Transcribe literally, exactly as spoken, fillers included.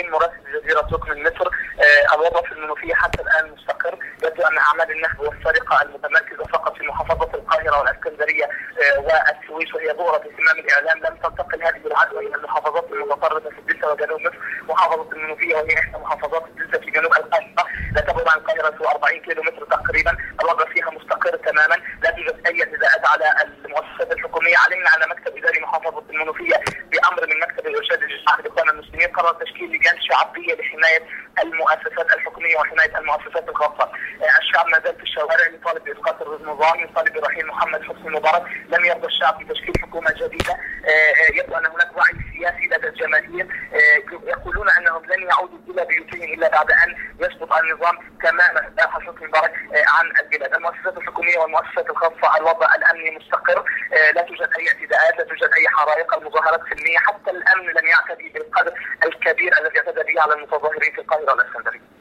امين مراسل جزيره ركن النسر. الوضع في المنوفيه حتى الان مستقر. يبدو ان اعمال النهب والسرقه المتمركزه فقط في محافظه القاهره والاسكندريه والسويس، وهي بؤره اهتمام الاعلام، لم تنتقل هذه العدوى الى المحافظات المتطرفه في الدلتا وجنوب مصر. محافظه المنوفيه وهي احدى محافظات الدلتا في جنوب القاهره، لا تبعد عن القاهره سوى أربعين كيلو متر تقريبا. الوضع فيها مستقر تماما، لا توجد اي اعتداءات على المؤسسات الحكوميه. علمنا على مكتب اداري محافظه المنوفيه بامر من مكتب الارشاد الجماعي لاخوان المسلمين قرر تشكيل لجان شعبيه لحمايه المؤسسات الحكوميه وحمايه المؤسسات الخاصه. الشعب ما زال في الشوارع يطالب باسقاط النظام، يطالب برحيل محمد حسني مبارك. لم يرضى الشعب بتشكيل حكومه جديده. يبدو ان هناك وعي سياسي لدى الجماهير، يقولون انهم لن يعودوا الى بيوتهم الا بعد ان يسقط النظام تماما حسني مبارك عن البلاد. المؤسسات الحكوميه والمؤسسات الخاصه الوضع الامني مستقر، لا توجد اي اعتداءات، لا توجد اي حرائق، المظاهرات سلميه، حتى الامن لم يعتدي بالقدر الكبير الذي اعتدى به على المتظاهرين في القاهره والاسكندريه.